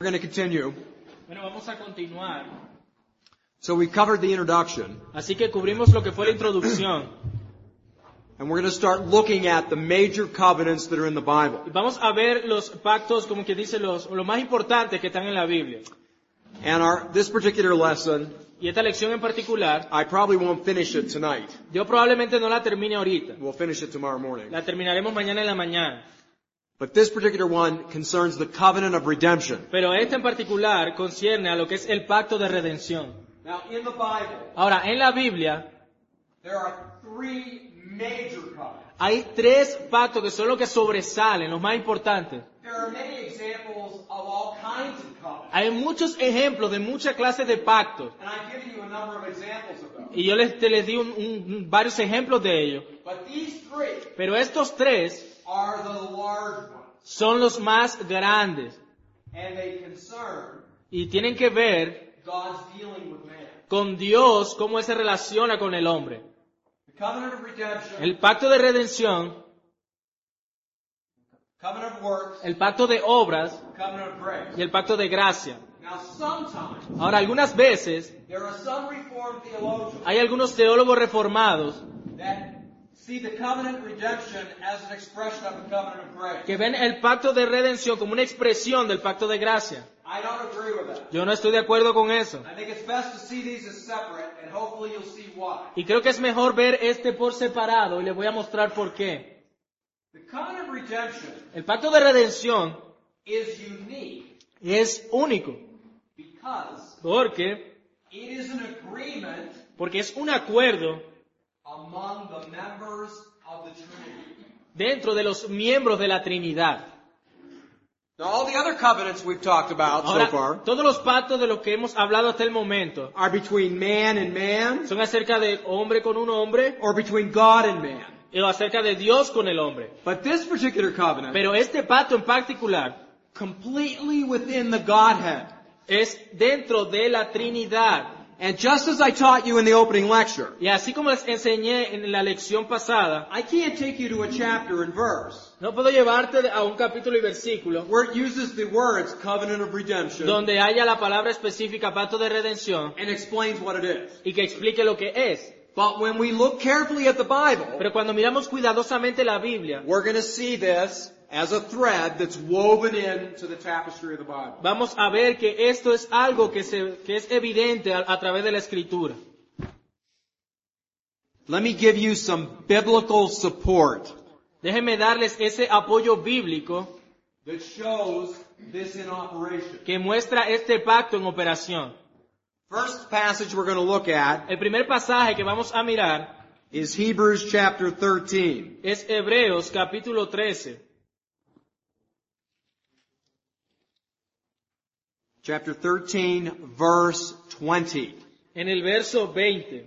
We're going to continue. Bueno, vamos a continuar. So we covered the introduction, Así que cubrimos lo que fue la introducción. and we're going to start looking at the major covenants that are in the Bible. Y vamos a ver los pactos, como que dice, lo más importantes que están en la Biblia. And this particular lesson, Y esta lección en particular, I probably won't finish it tonight. yo probablemente no la termine ahorita. We'll finish it tomorrow morning. La terminaremos mañana en la mañana. But this particular one concerns the covenant of redemption. Pero esta en particular concierne a lo que es el pacto de redención. Now, in the Bible, Ahora, en la Biblia there are three major covenants. hay tres pactos que son los que sobresalen, los más importantes. There are many examples of all kinds of covenants. Hay muchos ejemplos de muchas clases de pactos. And I've given you a number of examples of those. Y yo les di varios ejemplos de ellos. But these three Pero estos tres are the large ones. son los más grandes. And they concern Y tienen que ver God's dealing with man. con Dios, cómo Él se relaciona con el hombre. The covenant of redemption, El pacto de redención, covenant of works, el pacto de obras covenant of grace. y el pacto de gracia. Now, sometimes Ahora, algunas veces there are some Reformed theologians hay algunos teólogos reformados that see the covenant of redemption as an expression of the covenant of grace. que ven el pacto de redención como una expresión del pacto de gracia. I don't agree with that. Yo no estoy de acuerdo con eso. I think it's best to see these as separate, and hopefully you'll see why. Y creo que es mejor ver este por separado y les voy a mostrar por qué. The covenant of redemption El pacto de redención is unique es único because porque it is an agreement es un acuerdo among the members of the Trinity. dentro de los miembros de la Trinidad. Now, all the other covenants we've talked about so Ahora, far todos los pactos de los que hemos hablado hasta el momento are between man and man, son acerca de hombre con un hombre or between God and man. o acerca de Dios con el hombre. But this particular covenant, Pero este pacto en particular completely within the Godhead. es dentro de la Trinidad. And just as I taught you in the opening lecture, Y así como les enseñé en la lección pasada, I can't take you to a chapter and verse no puedo llevarte a un capítulo y versículo where it uses the words covenant of redemption donde haya la palabra específica pacto de redención and explains what it is. y que explique lo que es. But when we look carefully at the Bible, Pero cuando miramos cuidadosamente la Biblia, we're going to see this as a thread that's woven into the tapestry of the Bible. vamos a ver que esto es algo que es evidente a través de la Escritura. Let me give you some biblical support Déjenme darles ese apoyo bíblico that shows this in operation. que muestra este pacto en operación. First passage we're going to look at El primer pasaje que vamos a mirar is Hebrews chapter 13. es Hebreos capítulo 13. Chapter 13, verse 20. En el verso 20.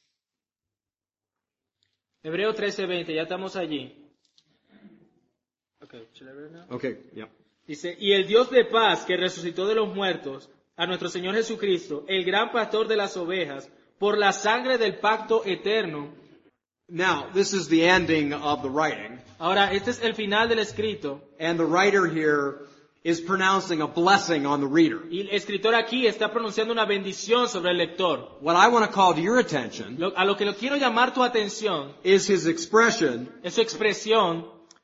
Hebreo 13:20, ya estamos allí. Okay, should I read now? Okay, yeah. Dice, y el Dios de paz que resucitó de los muertos a nuestro Señor Jesucristo, el gran pastor de las ovejas, por la sangre del pacto eterno. Now, this is the ending of the writing, Ahora, este es el final del escrito, and the writer here is pronouncing a blessing on the reader. y el escritor aquí está pronunciando una bendición sobre el lector. What I want to call to your attention A lo que le quiero llamar tu atención is his expression. es su expresión.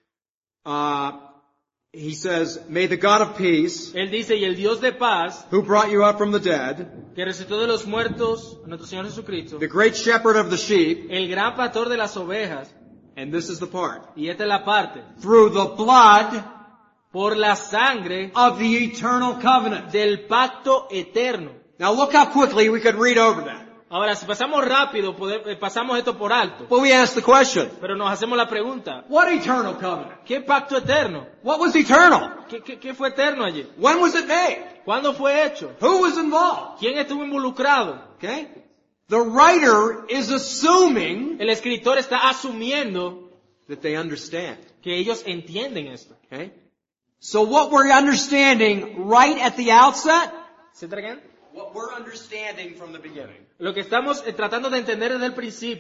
He says, may the God of peace, Él dice, y el Dios de paz, who brought you up from the dead, que resucitó de los muertos a nuestro Señor Jesucristo, the great shepherd of the sheep, el gran pastor de las ovejas, and this is the part, y esta es la parte, through the blood por la sangre of the eternal covenant. del pacto eterno. Now look how quickly we could read over that. Ahora, si pasamos rápido, pasamos esto por alto. But we ask the question, Pero nos hacemos la pregunta, what eternal covenant? ¿qué pacto eterno? What was eternal? ¿Qué fue eterno allí? When was it made? ¿Cuándo fue hecho? Who was involved? ¿Quién estuvo involucrado? Okay? The writer is assuming El escritor está asumiendo that they understand. que ellos entienden esto. Okay? So what we're understanding right at the outset, ¿Se tragan? what we're understanding from the beginning, Lo que estamos tratando de entender desde el principio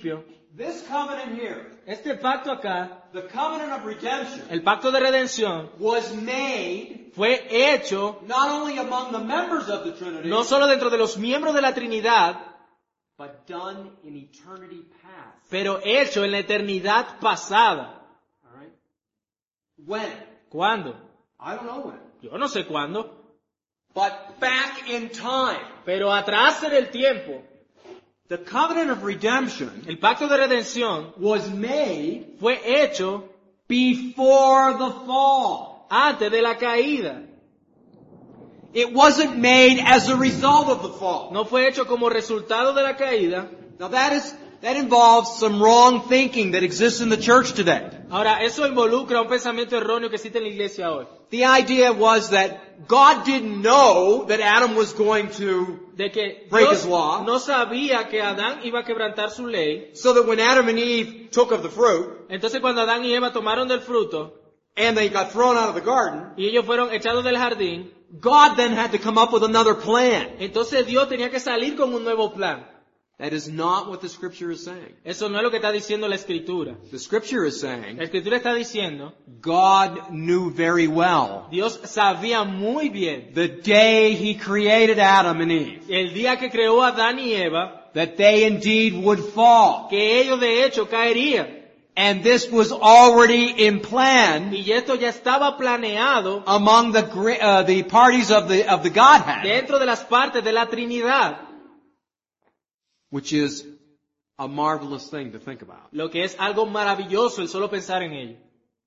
This covenant here, Este pacto acá, the covenant of redemption, el pacto de redención, was made fue hecho not only among the members of the Trinity, no solo dentro de los miembros de la Trinidad, but done in eternity past. pero hecho en la eternidad pasada. All right? When? ¿Cuándo? I don't know when. Yo no sé cuándo, But back in time, pero atrás en el tiempo, the covenant of redemption el pacto de redención was made fue hecho before the fall. antes de la caída. It wasn't made as a result of the fall. No fue hecho como resultado de la caída. Now that involves some wrong thinking that exists in the church today. Ahora, eso involucra un pensamiento erróneo que existe en la iglesia hoy. The idea was that God didn't know that Adam was going to, De que Break Dios his law. no sabía que Adán iba a quebrantar su ley. so that when Adam and Eve took of the fruit, Entonces cuando Adán y Eva tomaron del fruto and they got thrown out of the garden, y ellos fueron echados del jardín, God then had to come up with another plan. entonces Dios tenía que salir con un nuevo plan. That is not what the scripture is saying. Eso no es lo que está diciendo la Escritura. The scripture is La saying Escritura está diciendo, God knew very well Dios sabía muy bien the day He created Adam and Eve el día que creó a Adán y Eva, that they indeed would fall. que ellos de hecho caerían. And this was already in plan Y esto ya estaba planeado among the parties of the Godhead, dentro de las partes de la Trinidad, which is a marvelous thing to think about. lo que es algo maravilloso el solo pensar en ello.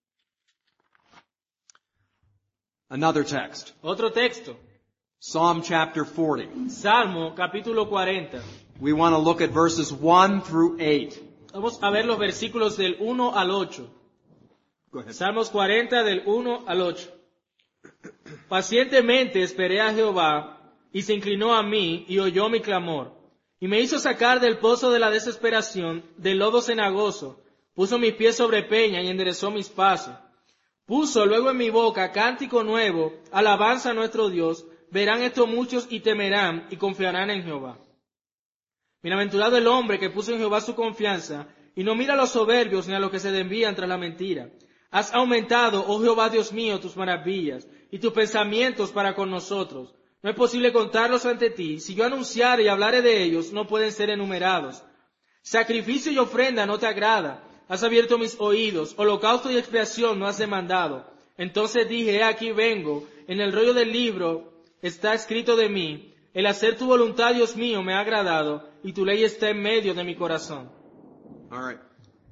Another text, Otro texto, Psalm chapter 40. Salmo capítulo 40. We want to look at verses 1 through 8. Vamos a ver los versículos del 1 al 8. Go ahead. Salmos 40 del 1 al 8. Pacientemente esperé a Jehová, y se inclinó a mí, y oyó mi clamor. Y me hizo sacar del pozo de la desesperación, del lodo cenagoso. Puso mis pies sobre peña y enderezó mis pasos. Puso luego en mi boca cántico nuevo, alabanza a nuestro Dios. Verán esto muchos y temerán y confiarán en Jehová. Bienaventurado el hombre que puso en Jehová su confianza, y no mira a los soberbios ni a los que se desvían tras la mentira. Has aumentado, oh Jehová Dios mío, tus maravillas, y tus pensamientos para con nosotros. No es posible contarlos ante ti. Si yo anunciare y hablare de ellos, no pueden ser enumerados. Sacrificio y ofrenda no te agrada. Has abierto mis oídos. Holocausto y expiación no has demandado. Entonces dije, he aquí vengo. En el rollo del libro está escrito de mí. El hacer tu voluntad, Dios mío, me ha agradado, y tu ley está en medio de mi corazón. All right.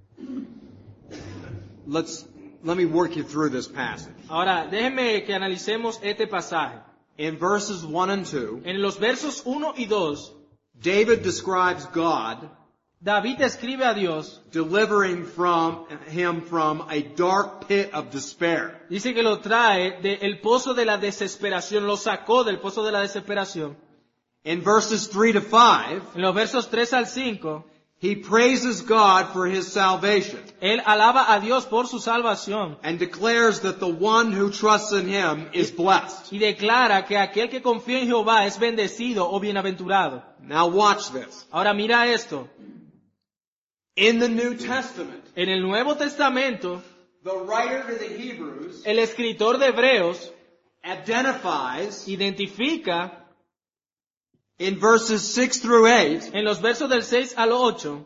Let me work you through this passage. Ahora, déjenme que analicemos este pasaje. In verses 1 and 2, En los versos 1 y 2, David describes God David escribe a Dios, delivering him from a dark pit of despair. dice que lo trae del pozo de la desesperación, lo sacó del pozo de la desesperación. In verses 3 to 5, En los versos 3 al 5, he praises God for his salvation él alaba a Dios por su salvación and declares that the one who trusts in him is blessed. y declara que aquel que confía en Jehová es bendecido o bienaventurado. Now watch this. Ahora mira esto. In the New Testament, En el Nuevo Testamento, the writer to the Hebrews el escritor de Hebreos identifies identifica in verses 6 through 8, en los versos del 6 al 8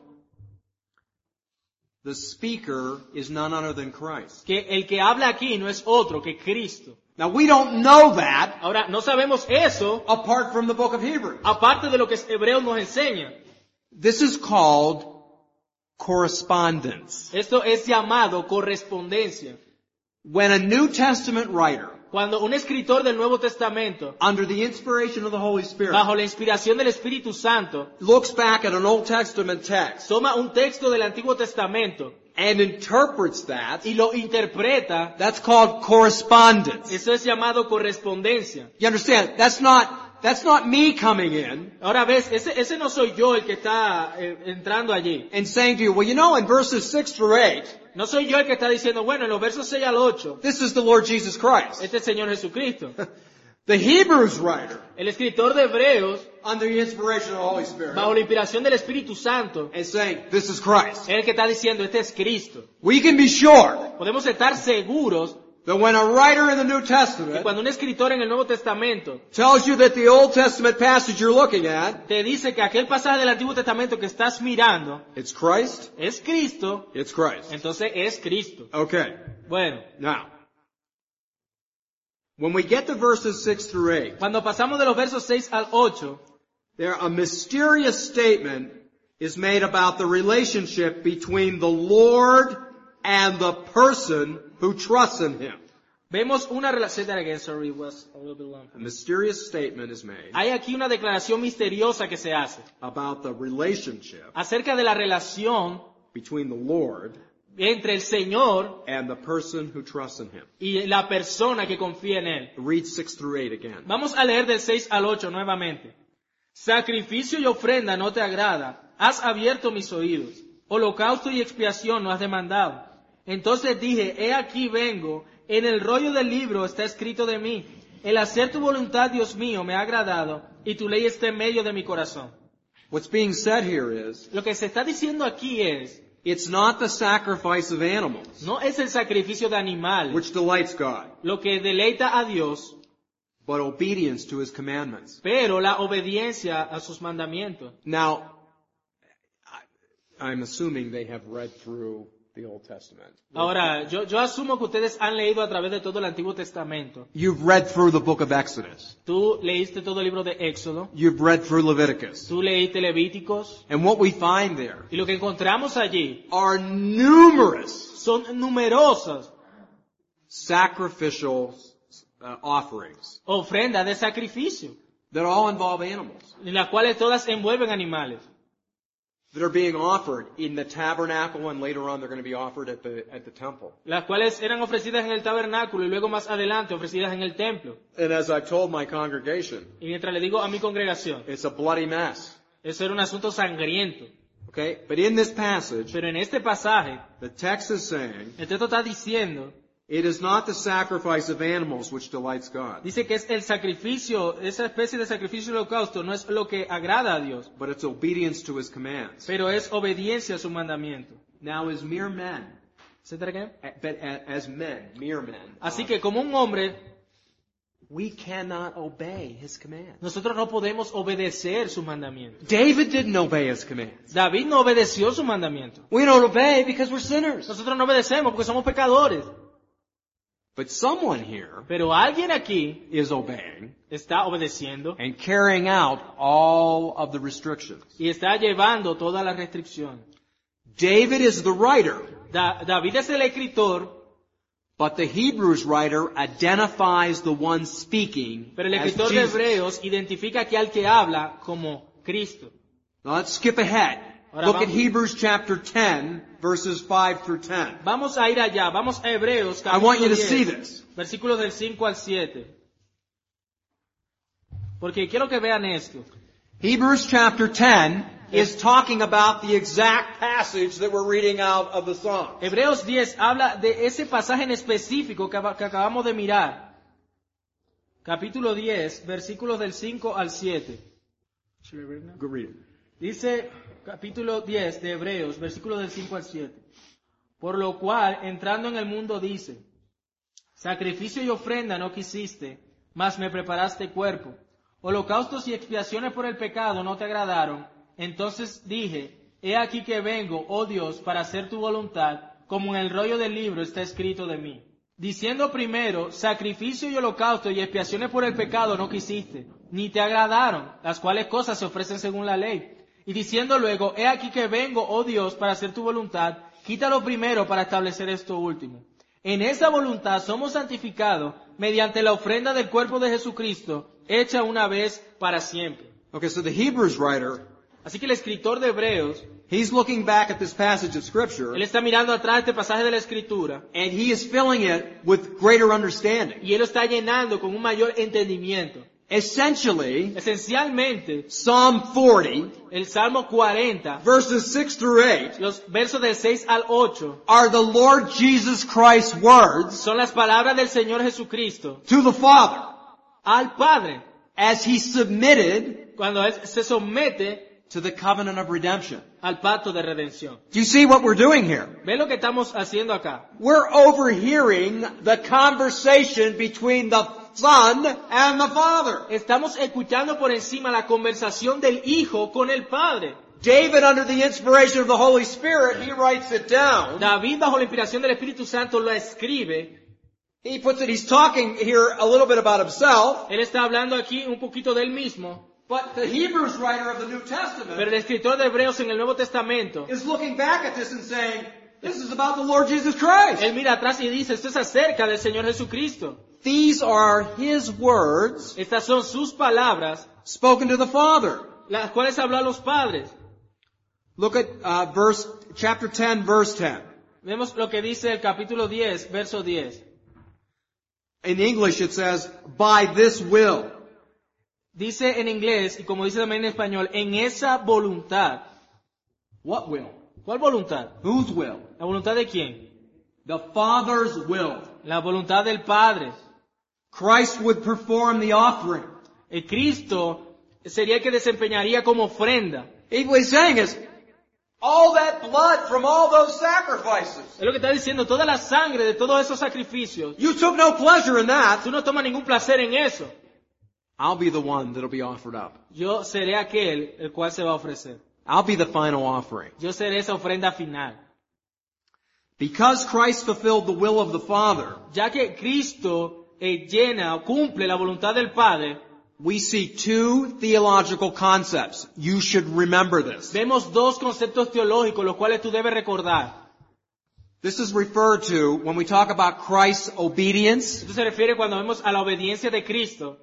the speaker is none other than Christ. que el que habla aquí no es otro que Cristo. Now we don't know that Ahora, no sabemos eso apart from the book of Hebrews. aparte de lo que Hebreos nos enseña. This is called correspondence. Esto es llamado correspondencia. When a New Testament writer, Cuando un escritor del Nuevo Testamento, under the inspiration of the Holy Spirit, bajo la inspiración del Espíritu Santo, looks back at an Old Testament text toma un texto del Antiguo Testamento and interprets that, y lo interpreta, that's called correspondence. eso es llamado correspondencia. You understand? That's not me coming in Ahora ves, ese no soy yo el que está entrando allí. and saying to you, well, you know, in verses 6 through 8, No soy yo el que está diciendo, bueno, en los versos 6 al 8, this is the Lord Jesus Christ. este es el Señor Jesucristo. The Hebrews writer, El escritor de Hebreos, under the inspiration of the Holy Spirit, bajo la inspiración del Espíritu Santo, is saying, this is Christ. es el que está diciendo, este es Cristo. We can be sure Podemos estar seguros that when a writer in the New que Testament cuando un escritor en el Nuevo Testamento tells you that the Old Testament passage you're looking at, te dice que aquel pasaje del Antiguo Testamento que estás mirando it's Christ, es Cristo, it's Christ. entonces es Cristo. Okay. Bueno, Now, when we get to verses 6 through 8, cuando pasamos de los versos 6 al 8, there a mysterious statement is made about the relationship between the Lord and the person who trusts in Him. vemos una relación. A mysterious statement is made Hay aquí una declaración misteriosa que se hace about the relationship acerca de la relación between the Lord entre el Señor and the person who trusts in Him. y la persona que confía en Él. Read 6 through 8 again. Vamos a leer del 6 al 8 nuevamente. Sacrificio y ofrenda no te agrada. Has abierto mis oídos. Holocausto y expiación no has demandado. Entonces dije, he aquí vengo. En el rollo del libro está escrito de mí. El hacer tu voluntad, Dios mío, me ha agradado. Y tu ley está en medio de mi corazón. What's being said here is, Lo que se está diciendo aquí es, it's not the sacrifice of animals no es el sacrificio de animal which delights God, lo que deleita a Dios, but obedience to His commandments. pero la obediencia a sus mandamientos. Now, I'm assuming they have read through the Old Testament. Ahora, yo asumo que ustedes han leído a través de todo el Antiguo Testamento. You've read through the book of Exodus. Tú leíste todo el libro de Éxodo, You've read through Leviticus. tú leíste Levíticos, And what we find there y lo que encontramos allí are numerous son numerosas sacrificial offerings ofrendas de sacrificio, that all involve animals, en las cuales todas envuelven animales, that are being offered in the tabernacle, and later on they're going to be offered at the temple. las cuales eran ofrecidas en el tabernáculo y luego más adelante ofrecidas en el templo. And as I've told my congregation, Y mientras le digo a mi congregación, it's a bloody mess. eso era un asunto sangriento. Okay? But in this passage, Pero en este pasaje, the text is saying, el texto está diciendo, it is not the sacrifice of animals which delights God, dice que es el sacrificio, esa especie de sacrificio holocausto no es lo que agrada a Dios, but it's obedience to His commands. pero es obediencia a su mandamiento. Now as mere men, ¿Etcétera qué? but as men, mere men, Así que como un hombre, we cannot obey His commands. nosotros no podemos obedecer sus mandamientos. David didn't obey His commands. David no obedeció sus mandamientos. We don't obey because we're sinners. Nosotros no obedecemos porque somos pecadores. But someone here Pero alguien aquí is obeying está obedeciendo and carrying out all of the restrictions. y está llevando toda la restricción. David is the writer, David es el escritor, but the Hebrews writer identifies the one speaking pero el as escritor de Jesus. Hebreos identifica aquí al que habla como Cristo. Now let's skip ahead. Ahora Look at vamos. Hebrews chapter 10, verses 5 through 10. Vamos a ir allá, vamos a Hebreos I want you capítulo to see 10, this. versículos del 5 al 7. Porque quiero que vean esto. Hebrews chapter 10 is talking about the exact passage that we're reading out of the Psalm. Hebreos 10 habla de ese pasaje en específico que acabamos de mirar. Capítulo 10, versículos del 5 al 7. Go read it. Dice capítulo 10 de Hebreos, versículos del 5 al 7. Por lo cual, entrando en el mundo dice, sacrificio y ofrenda no quisiste, mas me preparaste cuerpo. Holocaustos y expiaciones por el pecado no te agradaron. Entonces dije, he aquí que vengo, oh Dios, para hacer tu voluntad, como en el rollo del libro está escrito de mí. Diciendo primero, sacrificio y holocausto y expiaciones por el pecado no quisiste, ni te agradaron, las cuales cosas se ofrecen según la ley. Y diciendo luego, he aquí que vengo, oh Dios, para hacer tu voluntad, quítalo primero para establecer esto último. En esa voluntad somos santificados mediante la ofrenda del cuerpo de Jesucristo, hecha una vez para siempre. Okay, so the Hebrews writer, Así que el escritor de Hebreos, he's looking back at this passage of Scripture, él está mirando atrás este pasaje de la Escritura, and he is filling it with greater understanding. y él lo está llenando con un mayor entendimiento. Essentially, Esencialmente, Psalm 40, el Salmo 40, verses 6 through 8, los versos del 6 al 8, are the Lord Jesus Christ's words son las palabras del Señor Jesucristo to the Father. al Padre, as he submitted cuando Él se somete to the covenant of redemption. al pacto de redención. Do you see what we're doing here? ¿Ves lo que estamos haciendo acá? We're overhearing the conversation between the Son and the Father. Estamos escuchando por encima la conversación del Hijo con el Padre. David, under the inspiration of the Holy Spirit, he writes it down. David, bajo la inspiración del Espíritu Santo, lo escribe. He puts it, he's talking here a little bit about himself. Él está hablando aquí un poquito de él mismo. But the Hebrews writer of the New Pero Testament el escritor de Hebreos en el Nuevo Testamento, is looking back at this and saying, this is about the Lord Jesus Christ. él mira atrás y dice, esto es acerca del Señor Jesucristo. These are his words Estas son sus palabras, spoken to the Father. las cuales habló a los padres. Look at chapter 10, verse 10. Vemos lo que dice el capítulo 10, verso 10. In English it says, by this will. Dice en inglés, y como dice también en español, en esa voluntad. What will? ¿Cuál voluntad? Whose will? ¿La voluntad de quién? The Father's will. La voluntad del Padre. Christ would perform the offering. El Cristo sería el que desempeñaría como ofrenda. What he's saying is, all that blood from all those sacrifices. Es lo que está diciendo, toda la sangre de todos esos sacrificios. You took no pleasure in that. Tú no tomas ningún placer en eso. I'll be the one that'll be offered up. Yo seré aquel el cual se va a ofrecer. I'll be the final offering. Yo seré esa ofrenda final. Because Christ fulfilled the will of the Father, Ya que Cristo llena o cumple la voluntad del Padre, we see two theological concepts. You should remember this. vemos dos conceptos teológicos, los cuales tú debes recordar. This is referred to when we talk about Christ's obedience. Esto se refiere cuando vemos a la obediencia de Cristo.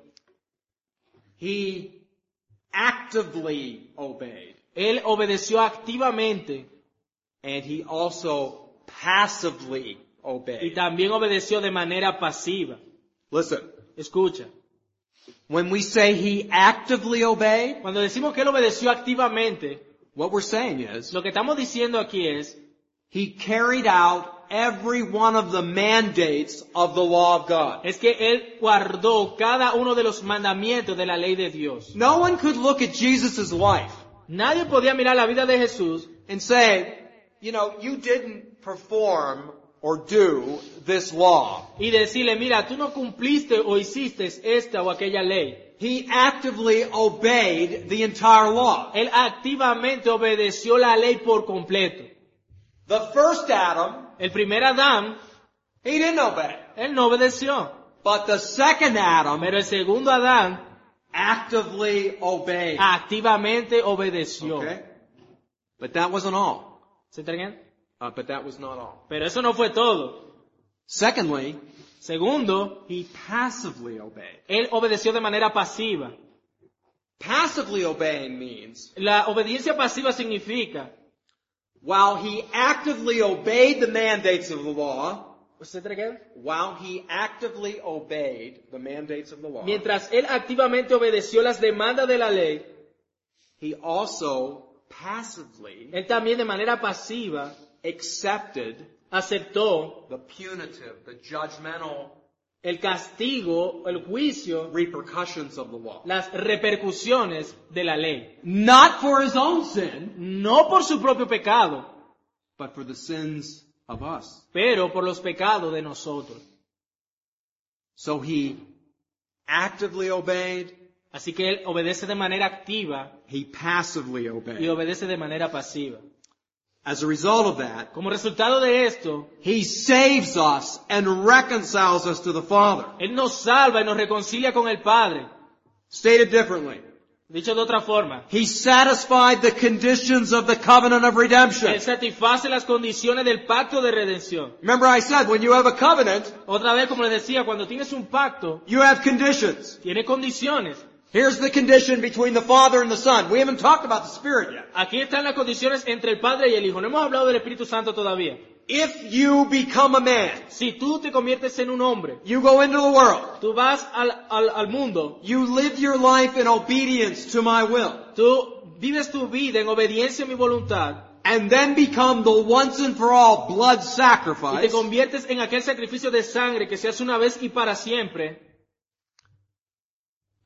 He actively obeyed. Él obedeció activamente And he also passively y obeyed. también obedeció de manera pasiva. Listen, Escucha, when we say he actively obeyed, cuando decimos que Él obedeció activamente, what we're saying is, lo que estamos diciendo aquí es, he carried out every one of the mandates of the law of God. es que Él guardó cada uno de los mandamientos de la ley de Dios. No one could look at Jesus' life Nadie podía mirar la vida de Jesús and say, you know, you didn't perform or do this law. y decirle, mira, tú no cumpliste o hiciste esta o aquella ley. He actively obeyed the entire law. Él activamente obedeció la ley por completo. The first Adam, El primer Adán, he didn't obey. él no obedeció. But the second Adam Pero el segundo Adán actively obeyed. activamente obedeció. Okay? But that wasn't all. ¿Se entiende? But that was not all. Pero eso no fue todo. Secondly, Segundo, he passively obeyed. él obedeció de manera pasiva. Passively obeying means, La obediencia pasiva significa, while he actively obeyed the mandates of the law, ¿se entiende? while he actively obeyed the mandates of the law, Mientras él activamente obedeció las demandas de la ley, he also passively él también de manera pasiva accepted aceptó the punitive, the judgmental el castigo, el juicio, repercussions of the law. las repercusiones de la ley. Not for his own sin, No por su propio pecado, but for the sins of us. pero por los pecados de nosotros. So he actively obeyed, Así que él obedece de manera activa he passively y obeyed. obedece de manera pasiva. As a result of that, Como resultado de esto, he saves us and reconciles us to the Father. él nos salva y nos reconcilia con el Padre. Stated differently, Dicho de otra forma, he satisfied the conditions of the covenant of redemption. él satisface las condiciones del pacto de redención. Remember I said, when you have a covenant, Otra vez, como les decía, cuando tienes un pacto, you have conditions. tiene condiciones. Here's the condition between the Father and the Son. We haven't talked about the Spirit yet. Aquí están las condiciones entre el Padre y el Hijo. No hemos hablado del Espíritu Santo todavía. If you become a man, Si tú te conviertes en un hombre, you go into the world, tú vas al mundo, you live your life in obedience to my will, tú vives tu vida en obediencia a mi voluntad, and then become the once and for all blood y te sacrifice, conviertes en aquel sacrificio de sangre que se hace una vez y para siempre,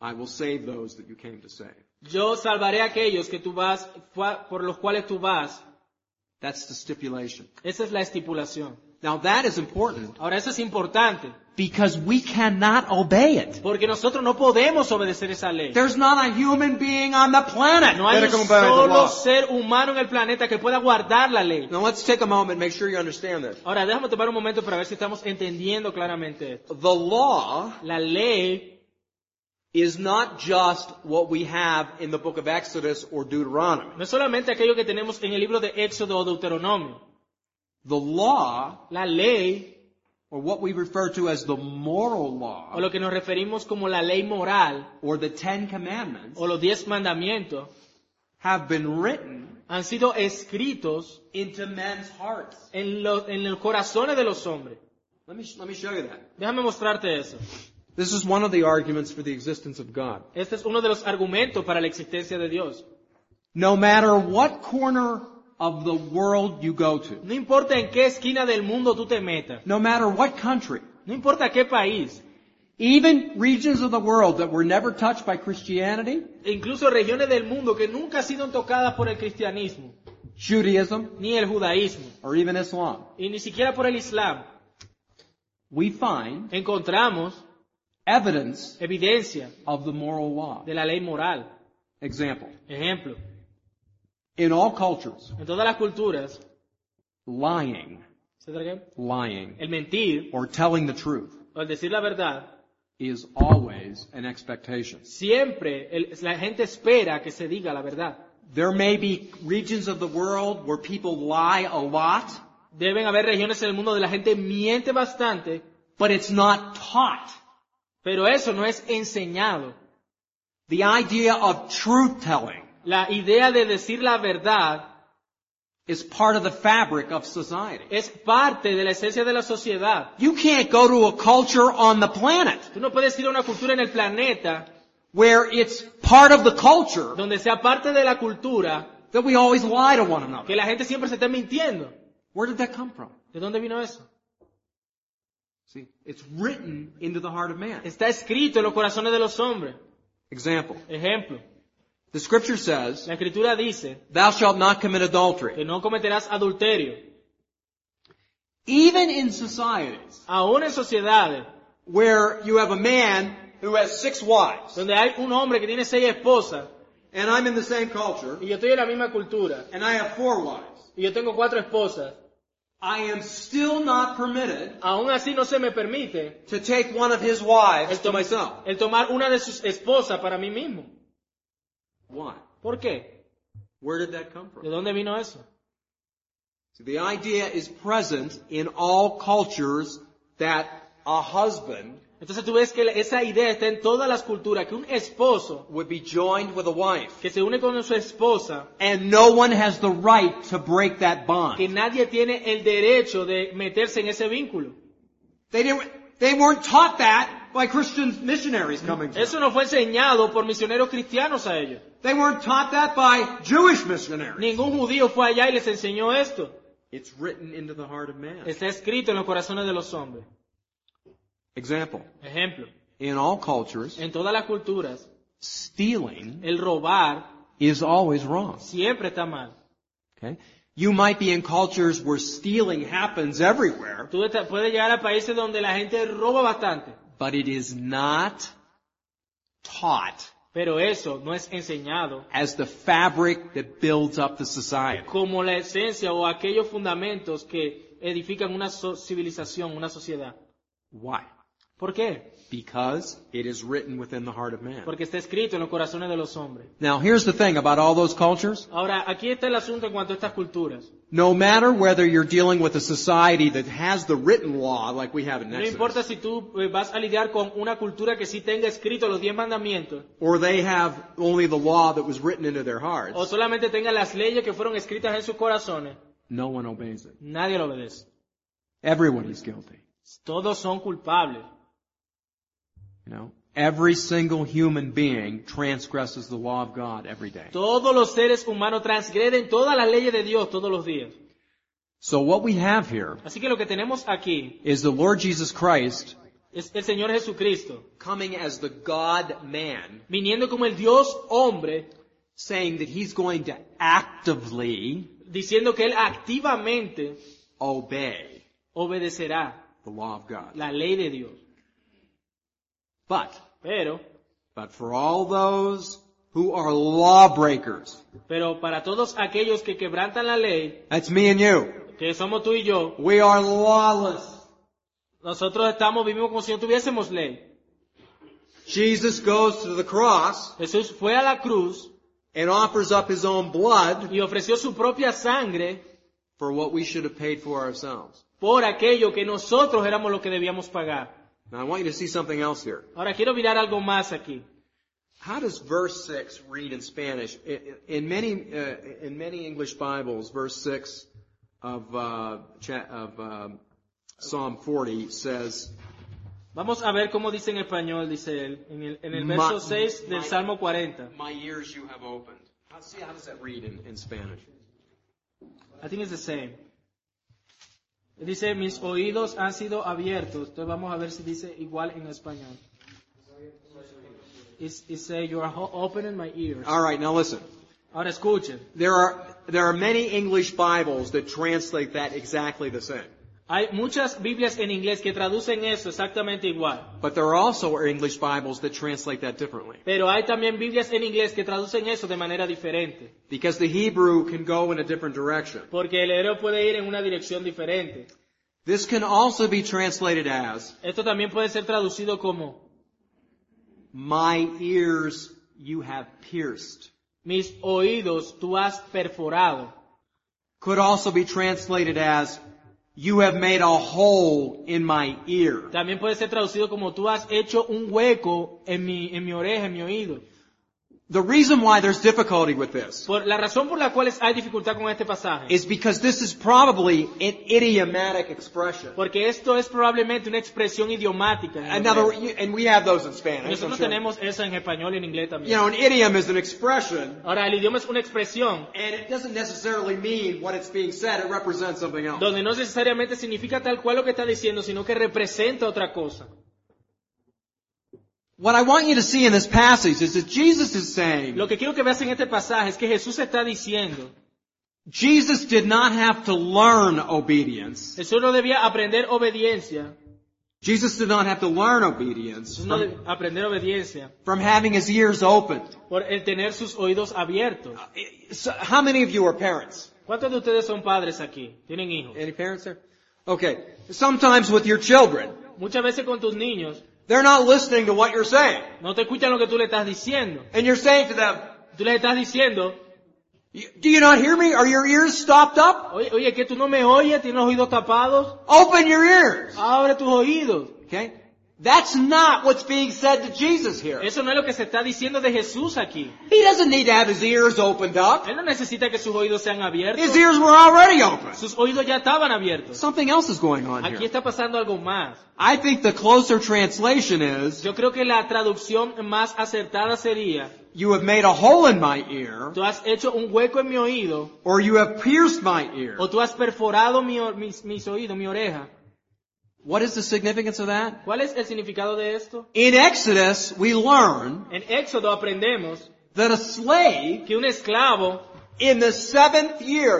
I will save those that you came to save. Yo salvaré a aquellos que tú vas, por los cuales tú vas. That's the stipulation. Esa es la estipulación. Now that is important Ahora, eso es importante, because we cannot obey it. porque nosotros no podemos obedecer esa ley. There's not a human being on the planet No hay that un can obey the solo law. ser humano en el planeta que pueda guardar la ley. Now let's take a moment and make sure you understand this. Ahora, déjame tomar un momento para ver si estamos entendiendo claramente esto. The law La ley is not just what we have in the book of Exodus or Deuteronomy. no es solamente aquello que tenemos en el libro de Éxodo o Deuteronomio. The law, La ley, or what we refer to as the moral o law, lo que nos referimos como la ley moral, or the Ten Commandments, o los 10 mandamientos, have been written han sido escritos into men's hearts. en los corazones de los hombres. Let me show you that. Déjame mostrarte eso. This is one of the arguments for the existence of God. Este es uno de los argumentos para la existencia de Dios. No matter what corner of the world you go to, No importa en qué esquina del mundo tú te metas, no matter what country, no importa qué país, even regions of the world that were never touched by Christianity, e incluso regiones del mundo que nunca han sido tocadas por el cristianismo, Judaism, ni el judaísmo, or even Islam, y ni siquiera por el islam, we find encontramos evidence evidencia of the moral law. de la ley moral. Example, Ejemplo, in all cultures, en todas las culturas, lying, el mentir or telling the truth o el decir la verdad, is always an expectation. siempre la gente espera que se diga la verdad. There may be regions of the world where people lie a lot, Deben haber regiones en el mundo donde la gente miente bastante, but it's not taught. pero eso no es enseñado. The idea of truth-telling La idea de decir la verdad is part of the fabric of society. es parte de la esencia de la sociedad. You can't go to a culture on the planet Tú no puedes ir a una cultura en el planeta where it's part of the culture donde sea parte de la cultura that we always lie to one another. que la gente siempre se esté mintiendo. Where did that come from? ¿De dónde vino eso? See, it's written into the heart of man. Está escrito en los corazones de los hombres. Example, Ejemplo, the scripture says, la escritura dice thou shalt not commit adultery. que no cometerás adulterio. Even in societies Aún en sociedades where you have a man who has 6 wives, donde hay un hombre que tiene 6 esposas and I'm in the same culture, y yo estoy en la misma cultura and I have 4 wives, y yo tengo 4 esposas, I am still not permitted aún así no se me permite to take one of his wives to myself. el tomar una de sus esposas para mí mismo. Why? ¿Por qué? Where did that come ¿De from? dónde vino eso? See, the idea is present in all cultures that a husband Entonces tú ves que esa idea está en todas las culturas, que un esposo would be joined with a wife, que se une con su esposa, and no one has the right to break that que bond. nadie tiene el derecho de meterse en ese vínculo. They weren't taught that by Christian missionaries coming to them. Eso no fue enseñado por misioneros cristianos a ellos. They weren't taught that by Jewish missionaries. Ningún judío fue allá y les enseñó esto. It's written into the heart of man. Está escrito en los corazones de los hombres. Example, Ejemplo, in all cultures, en todas las culturas, stealing el robar is always wrong. siempre está mal. Okay? You might be in cultures where stealing happens everywhere, Tú puedes llegar a países donde la gente roba bastante, but it is not taught pero eso no es enseñado as the fabric that builds up the society. como la esencia o aquellos fundamentos que edifican una civilización, una sociedad. Why? ¿Por qué? Because it is written within the heart of man. Porque está escrito en los corazones de los hombres. Now, here's the thing about all those cultures. Ahora, aquí está el asunto en cuanto a estas culturas. No matter whether you're dealing with a society that has the written law like we have in No Exodus, importa si tú vas a lidiar con una cultura que sí tenga escrito los 10 mandamientos, or they have only the law that was written into their o hearts, solamente tenga las leyes que fueron escritas en sus corazones, no one obeys it. nadie lo obedece. Everybody's guilty. Todos son culpables. You know, every single human being transgresses the law of God every day. Todos los seres humanos transgreden todas las leyes de Dios todos los días. So what we have here Así que lo que tenemos aquí is the Lord Jesus Christ es el Señor Jesucristo, coming as the God-man, viniendo como el Dios hombre, saying that He's going to actively diciendo que Él activamente obey obedecerá the law of God. la ley de Dios. But Pero for all those who are lawbreakers, para todos aquellos que quebrantan la ley, that's me and you, que somos tú y yo, we are lawless. nosotros vivimos como si no tuviésemos ley. Jesus goes to the cross Jesús fue a la cruz and offers up His own blood y ofreció su propia sangre for what we should have paid for ourselves. por aquello que nosotros éramos lo que debíamos pagar. Now I want you to see something else here. Ahora quiero mirar algo más aquí. How does verse 6 read in Spanish? In many English Bibles, verse 6 of Psalm 40 says, Vamos a ver cómo dice en español, dice él, en el verso 6 del Salmo 40. My ears you have opened. How does that read in Spanish? I think it's the same. Dice, mis oídos han sido abiertos. Entonces vamos a ver si dice igual en español. It say, you are opening my ears. All right, now listen. Ahora escuchen. There are many English Bibles that translate that exactly the same. Hay muchas Biblias en inglés que traducen eso exactamente igual. But there are also English Bibles that translate that differently. Pero hay también Biblias en inglés que traducen eso de manera diferente. Because the Hebrew can go in a different direction. Porque el hebreo puede ir en una dirección diferente. This can also be translated as, Esto también puede ser traducido como, my ears you have pierced. mis oídos tú has perforado. Could also be translated as, you have made a hole in my ear. También puede ser traducido como tú has hecho un hueco en mi oreja, en mi oído. The reason why there's difficulty with this La razón por la cual hay dificultad con este pasaje is because this is probably an idiomatic expression. porque esto es probablemente una expresión idiomática. En And we have those in y Spanish. nosotros I'm sure. tenemos eso en español y en inglés You también. know, an idiom is an expression, Ahora, el idioma es una expresión and it doesn't necessarily mean what it's being said. It represents something else. donde no necesariamente significa tal cual lo que está diciendo, sino que representa otra cosa. What I want you to see in this passage is that Jesus is saying, Lo que quiero que veas en este pasaje es que Jesús está diciendo, Jesus did not have to learn obedience. Jesús no debía aprender obediencia, Jesus did not have to learn obedience Jesús no debía aprender obediencia from having His ears opened. por el tener sus oídos abiertos. So, how many of you are parents? ¿Cuántos de ustedes son padres aquí? ¿Tienen hijos? Any parents there? Okay. Sometimes with your children, Muchas veces con tus niños they're not listening to what you're saying. no te escuchan lo que tú le estás diciendo. And you're saying to them, Tú les estás diciendo, do you not hear me? Are your ears stopped up? oye, que tú no me oyes, tienes los oídos tapados, Open your ears. abre tus oídos. Okay? That's not what's being said to Jesus here. Eso no es lo que se está diciendo de Jesús aquí. He doesn't need to have his ears opened up. Él no necesita que sus oídos sean abiertos. His ears were already open. Sus oídos ya estaban abiertos. Something else is going on Aquí here. está pasando algo más. I think the closer translation is, Yo creo que la traducción más acertada sería, you have made a hole in my ear, tú has hecho un hueco en mi oído, or you have pierced my ear. o tú has perforado mis oídos, mi oreja. What is the significance of that? ¿Cuál es el significado de esto? In Exodus, we learn En Éxodo aprendemos that a slave, que un esclavo, in the seventh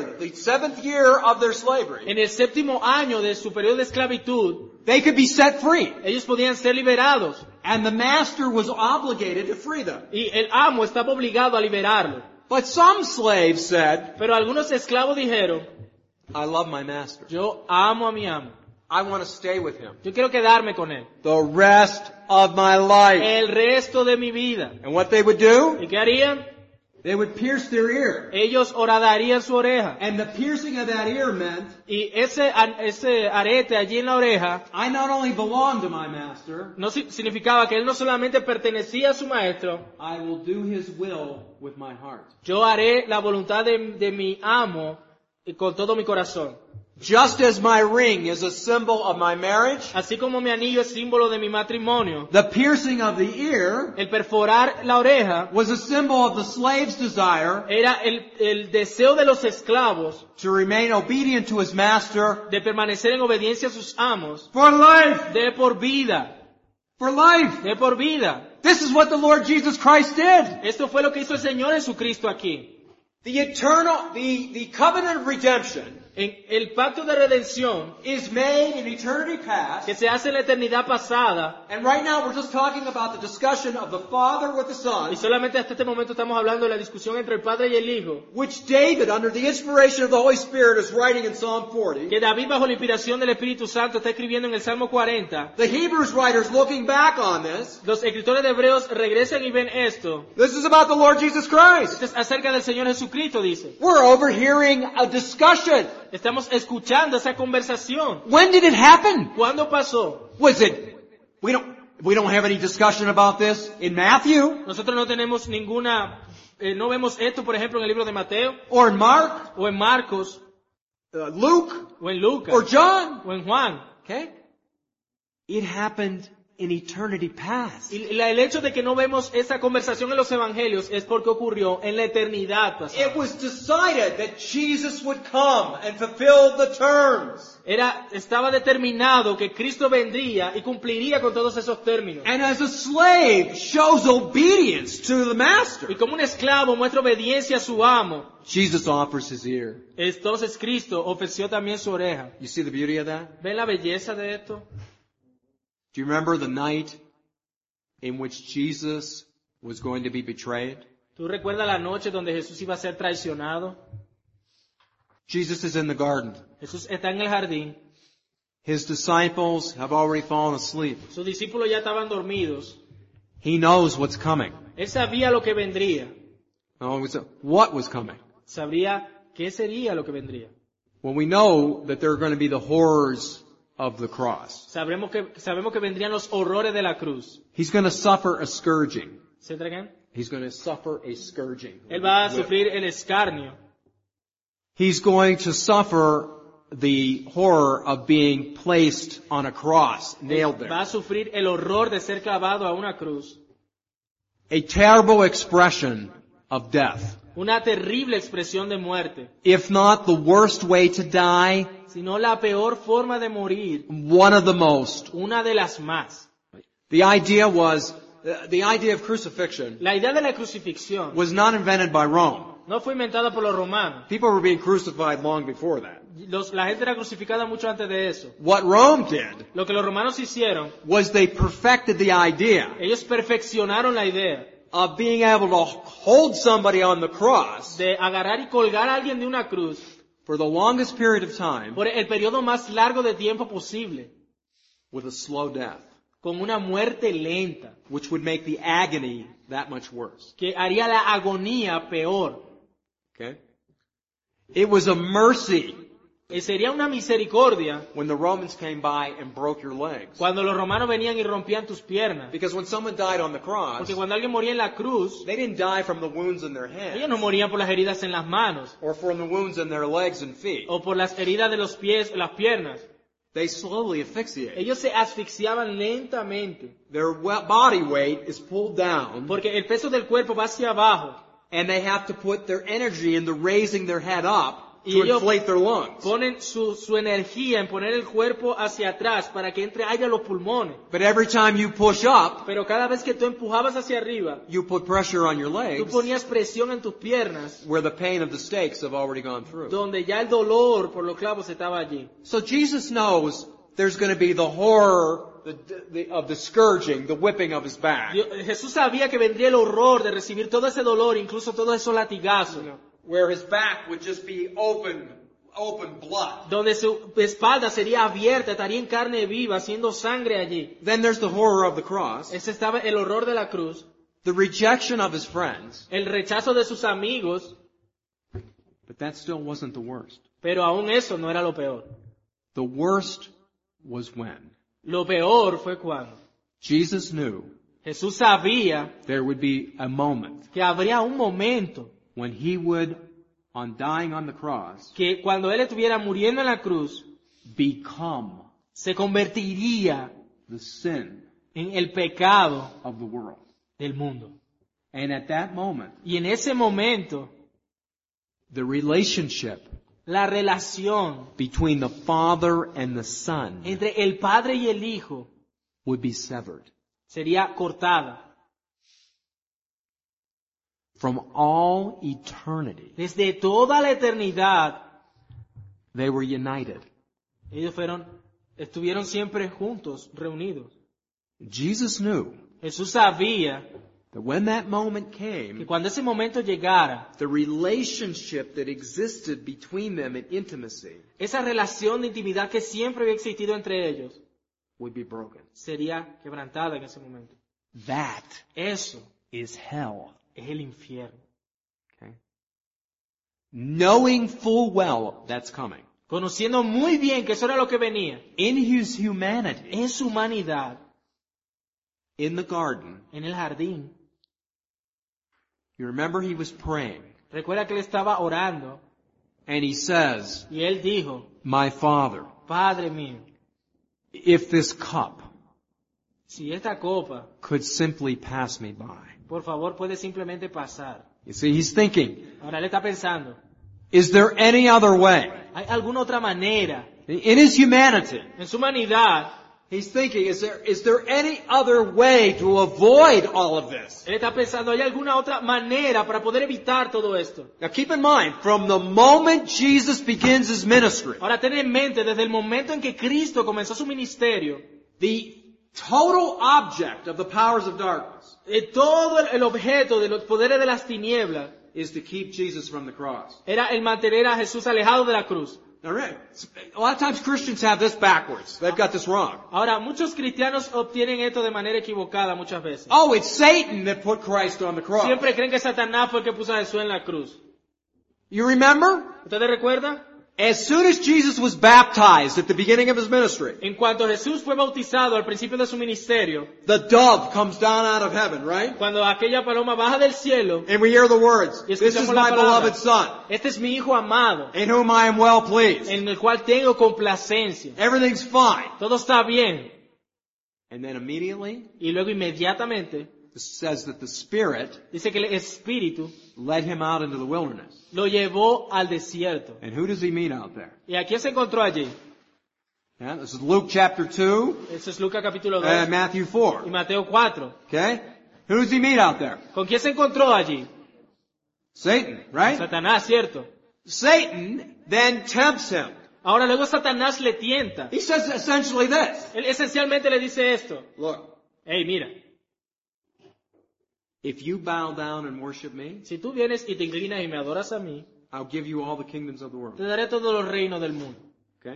year of their slavery, en el séptimo año de su periodo de esclavitud, they could be set free. ellos podían ser liberados. And the master was obligated to free them. Y el amo estaba obligado a liberarlo. But some slaves said, Pero algunos esclavos dijeron, I love my master. yo amo a mi amo. I want to stay with him Yo quiero quedarme con él. the rest of my life. El resto de mi vida. And what they would do? ¿Y qué harían? They would pierce their ear. Ellos horadarían su oreja. And the piercing of that ear meant, Y ese arete allí en la oreja I not only belong to my master, no significaba que él no solamente pertenecía a su maestro, I will do his will with my heart. yo haré la voluntad de mi amo con todo mi corazón. Just as my ring is a symbol of my marriage, Así como mi anillo es símbolo de mi matrimonio, the piercing of the ear el perforar la oreja was a symbol of the slave's desire era el deseo de los esclavos to remain obedient to his master de permanecer en obediencia a sus amos for life. de por vida. For life. de por vida. This is what the Lord Jesus Christ did. Esto fue lo que hizo el Señor Jesucristo aquí. The covenant of redemption En el pacto de redención is made in eternity past. que se hace en la eternidad pasada, And right now we're just talking about the discussion of the Father with the Son, y solamente hasta este momento estamos hablando de la discusión entre el Padre y el Hijo, which David, under the inspiration of the Holy Spirit, is writing in Psalm 40. que David bajo la inspiración del Espíritu Santo está escribiendo en el Salmo 40. The Hebrews writers looking back on this. Los escritores de Hebreos regresan y ven esto. This is about the Lord Jesus Christ. Esto es acerca del Señor Jesucristo, dice. We're overhearing a discussion. Estamos escuchando esa conversación. When did it happen? ¿Cuándo pasó? Was it, we don't have any discussion about this in Matthew Nosotros no tenemos no vemos esto, por ejemplo, en el libro de Mateo, or in Mark, o en Marcos, Luke o en Lucas, or John. o en Juan. Okay? It happened in eternity past. Y el hecho de que no vemos esa conversación en los evangelios es porque ocurrió en la eternidad pasada. It was decided that Jesus would come and fulfill the terms. Estaba determinado que Cristo vendría y cumpliría con todos esos términos. And as a slave shows obedience to the master, Y como un esclavo muestra obediencia a su amo, Jesus offers his ear. entonces Cristo ofreció también su oreja. You see the beauty of that? ¿Ven la belleza de esto? Do you remember the night in which Jesus was going to be betrayed? ¿Tú recuerdas la noche donde Jesús iba a ser traicionado? Jesus is in the garden. Jesús está en el jardín. His disciples have already fallen asleep. Sus discípulos ya estaban dormidos. He knows what's coming. Él sabía lo que vendría. What was coming? Sabría qué sería lo que vendría. Well, we know that there are going to be the horrors of the cross. Sabemos que vendrían los horrores de la cruz. He's going to suffer a scourging. ¿Se entregan? He's going to suffer a scourging. Él va a sufrir el escarnio. He's going to suffer the horror of being placed on a cross, nailed Va there. a sufrir el horror de ser clavado a una cruz. A terrible expression of death. Una terrible expresión de muerte. If not the worst way to die, Sino la peor forma de morir. one of the most. Una de las más. The idea of crucifixion La idea de la crucifixión was not invented by Rome. no fue inventada por los romanos. People were being crucified long before that. La gente era crucificada mucho antes de eso. What Rome did Lo que los romanos hicieron, was they perfected the idea ellos perfeccionaron la idea of being able to hold somebody on the cross de agarrar y colgar a alguien de una cruz for the longest period of time por el periodo más largo de tiempo posible, with a slow death, con una muerte lenta, which would make the agony that much worse. que haría la agonía peor. Okay? It was a mercy Sería una misericordia when the Romans came by and broke your legs. cuando los romanos venían y rompían tus piernas. Because when someone died on the cross, Porque cuando alguien moría en la cruz, they didn't die from the wounds in their ellos head no morían por las heridas en las manos or from the wounds in their legs and feet. o por las heridas de los pies, las piernas. They slowly asphyxiate. Ellos se asfixiaban lentamente Their body weight is pulled down, porque el peso del cuerpo va hacia abajo and they have to put their energy into raising their head up y to ellos inflate their lungs. ponen su energía en poner el cuerpo hacia atrás para que entre aire a los pulmones. But every time you push up, Pero cada vez que tú empujabas hacia arriba, you put pressure on your tú legs ponías presión en tus piernas, where the pain of the stakes have already gone through. donde ya el dolor por los clavos estaba allí. So Jesus knows there's going to be the horror of the scourging, the whipping of his back, Jesús sabía que vendría el horror de recibir todo ese dolor, incluso todos esos latigazos, where his back would just be open blood. donde su espalda sería abierta, estaría en carne viva, haciendo sangre allí. Then there's the horror of the cross, Ese estaba el horror de la cruz, the rejection of his friends, el rechazo de sus amigos, but that still wasn't the worst. pero aún eso no era lo peor. The worst was when Lo peor fue cuando Jesus knew Jesús sabía there would be a moment que habría un momento when he would, on dying on the cross, que cuando Él estuviera muriendo en la cruz, become se convertiría the sin en el pecado of the world. del mundo. And at that moment, Y en ese momento, the relationship la relación between the Father and the Son entre el Padre y el Hijo would be severed. sería cortada. From all eternity, Desde toda la eternidad, they were united. ellos estuvieron siempre juntos, reunidos. Jesus knew Jesús sabía that when that moment que came, cuando ese momento llegara, the relationship that existed between them in intimacy esa relación de intimidad que siempre había existido entre ellos would be broken. sería quebrantada en ese momento. That Eso is hell. es el infierno. Okay? Knowing full well that's coming. Conociendo muy bien que eso era lo que venía, In his humanity, en su humanidad, in the garden, en el jardín, you remember he was praying. recuerda que él estaba orando And he says, y él dijo, my Father, Padre mío, if this cup si esta copa, could simply pass me by. por favor, puede simplemente pasar. You see, he's thinking, Ahora él está pensando, is there any other way? ¿hay alguna otra manera? In his humanity, En su humanidad, he's thinking, is there any other way to avoid all of this? él está pensando, ¿hay alguna otra manera para poder evitar todo esto? Now keep in mind, from the moment Jesus begins his ministry, Ahora ten en mente, desde el momento en que Cristo comenzó su ministerio, the total object of the powers of darkness todo el objeto de los poderes de las tinieblas is to keep Jesus from the cross. era el mantener a Jesús alejado de la cruz. Now, right, a lot of times Christians have this backwards. They've got this wrong. Ahora, muchos cristianos obtienen esto de manera equivocada muchas veces. Oh, it's Satan that put Christ on the cross. Siempre creen que Satanás fue el que puso a Jesús en la cruz. You remember? ¿Ustedes recuerdan? As soon as Jesus was baptized at the beginning of his ministry, En cuanto Jesús fue bautizado al principio de su ministerio, the dove comes down out of heaven, right? cuando aquella paloma baja del cielo, And we hear the words, y this is escuchamos la my palabra, beloved son, este es mi hijo amado, in whom I am well pleased. en el cual tengo complacencia. Everything's fine. Todo está bien. And then immediately, Y luego inmediatamente it says that the Spirit dice que el Espíritu led him out into the wilderness. lo llevó al desierto. And who does he meet out there? ¿Y a quién se encontró allí? Yeah, this is Luke chapter 2 Eso es Lucas capítulo 2 and Matthew 4. y Mateo 4. Okay? Who does he meet out there? ¿Con quién se encontró allí? Satan, right? Satanás, ¿cierto? Satan then tempts him. Ahora luego Satanás le tienta. He says essentially this. Él esencialmente le dice esto. Look, Hey, mira, if you bow down and worship me, si tú vienes y te inclinas y me adoras a mí, I'll give you all the kingdoms of the world. te daré todos los reinos del mundo. Okay?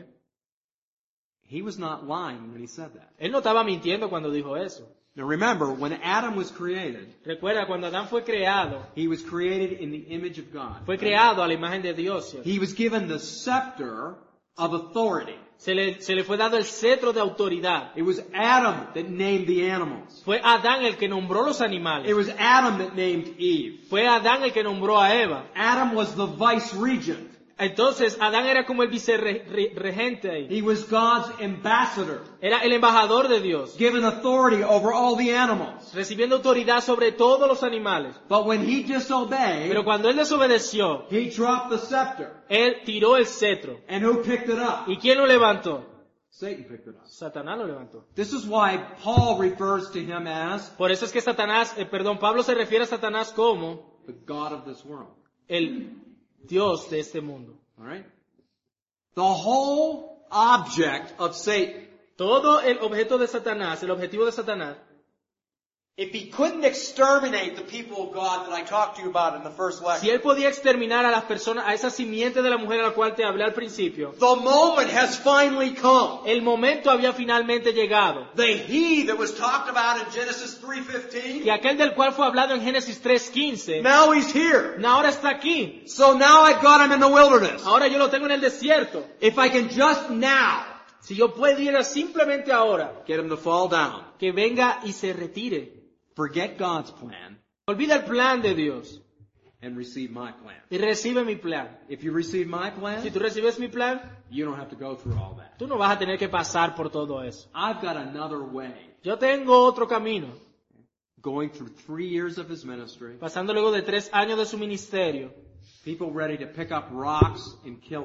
He was not lying when he said that. Él no estaba mintiendo cuando dijo eso. Now remember, when Adam was created, Recuerda, cuando Adán fue creado, he was created in the image of God. fue creado a la imagen de Dios, ¿cierto? He was given the scepter of authority. Se le fue dado el cetro de autoridad. It was Adam that named the animals. Fue Adán el que nombró los It animales. was Adam that named Eve. Fue Adán el que nombró a Eva. Adam was the vice regent. Entonces, Adán era como el vicerregente ahí. He was God's ambassador, Era el embajador de Dios, given authority over all the animals. recibiendo autoridad sobre todos los animales. But when he disobeyed, Pero cuando él desobedeció, he dropped the scepter. él tiró el cetro. And who picked it up? ¿Y quién lo levantó? Satan picked it up. Satanás lo levantó. This is why Paul refers to him as Por eso es que Pablo se refiere a Satanás como the God of this world. el Dios de este mundo. All right? The whole object of Satan, Todo el objeto de Satanás, el objetivo de Satanás, if he couldn't exterminate the people of God that I talked to you about in the first si lecture, él podía exterminar a las personas, a esa simiente de la mujer a la cual te hablé al principio, the moment has finally come. el momento había finalmente llegado. The he that was talked about in Genesis 3:15, Y aquel del cual fue hablado en Génesis 3:15, now he's here. ahora está aquí. So now I've got him in the wilderness. Ahora yo lo tengo en el desierto. If I can just now Si yo pudiera simplemente ahora get him to fall down, que venga y se retire, forget God's plan, olvida el plan de Dios and receive my plan. y recibe mi plan. If you receive my Si plan, tú recibes mi plan, you don't have to go through all that. tú no vas a tener que pasar por todo eso. I've got another way. Yo tengo otro camino. Going through 3 years of his ministry, Pasando luego de 3 años de su ministerio, people ready to pick up rocks and kill him.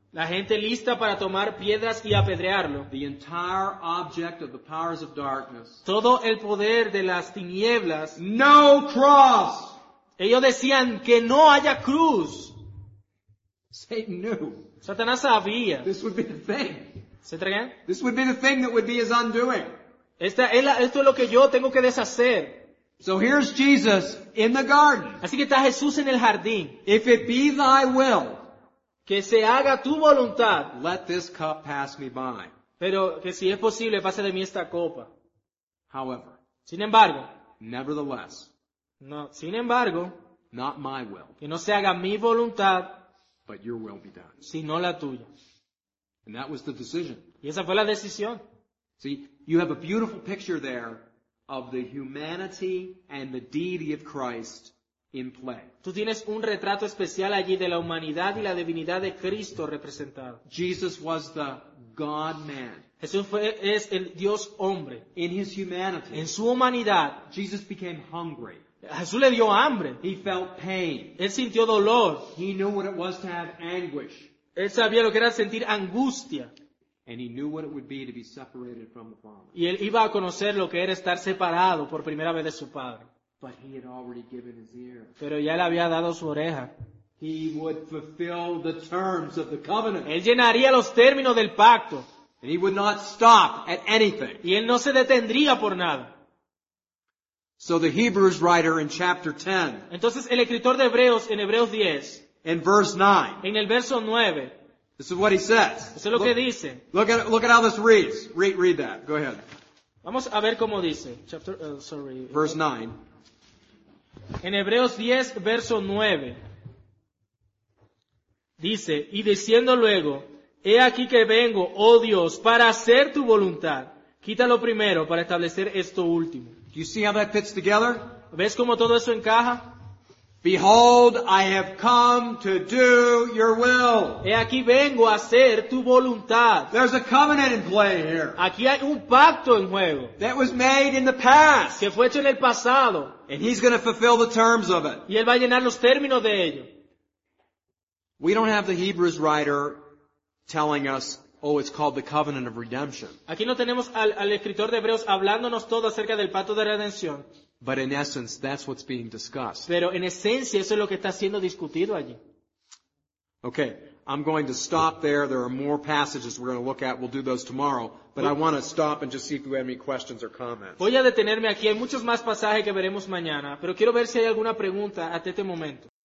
La gente lista para tomar piedras y apedrearlo. The entire object of the powers of darkness. Todo el poder de las tinieblas. No cross! Ellos decían que no haya cruz. Satan knew Satanás sabía. this would be the thing. ¿Se entregan? This would be the thing that would be his undoing. Esto es lo que yo tengo que deshacer. So here's Jesus in the garden. Así que está Jesús en el jardín. If it be thy will, Que se haga tu voluntad, let this cup pass me by. pero que si es posible pase de mí esta copa. However, Sin embargo, nevertheless, not my will, que no se haga mi voluntad, but your will be done. sino la tuya. And that was the decision. Y esa fue la decisión. See, you have a beautiful picture there of the humanity and the deity of Christ in play. Tú tienes un retrato especial allí de la humanidad y la divinidad de Cristo representado. Jesus was the God-man. Jesús es el Dios hombre. In his humanity, En su humanidad, Jesus became hungry. a Jesús le dio hambre. He felt pain. Él sintió dolor. He knew what it was to have anguish. Él sabía lo que era sentir angustia. And he knew what it would be to be separated from the Father. Y él iba a conocer lo que era estar separado por primera vez de su Padre. But he had already given his ear. Pero ya le había dado su oreja. He would fulfill the terms of the covenant. Él llenaría los términos del pacto. And he would not stop at anything. Y él no se detendría por nada. So the Hebrews writer in chapter 10, Entonces el escritor de Hebreos, en Hebreos 10, in verse 9, en el verso 9, this is what he says. eso es lo que dice. Look at how this reads. Read that. Go ahead. Vamos a ver cómo dice. Verse 9. En Hebreos 10, verso 9. Dice, y diciendo luego, he aquí que vengo, oh Dios, para hacer tu voluntad. Quítalo primero para establecer esto último. Do you see how that fits together? ¿Ves cómo todo eso encaja? Behold, I have come to do your will. He aquí vengo a hacer tu voluntad. There's a covenant in play here Aquí hay un pacto en juego that was made in the past. que fue hecho en el pasado And he's going to fulfill the terms of it. y él va a llenar los términos de ello. We don't have the Hebrews writer telling us, oh, it's called the covenant of redemption. Aquí no tenemos al escritor de Hebreos hablándonos todo acerca del pacto de redención, But in essence, that's what's being discussed. pero en esencia eso es lo que está siendo discutido allí. Okay, I'm going to stop there. There are more passages we're going to look at. We'll do those tomorrow. But I want to stop and just see if you have any questions or comments. Voy a detenerme aquí, hay muchos más pasajes que veremos mañana, pero quiero ver si hay alguna pregunta hasta este momento.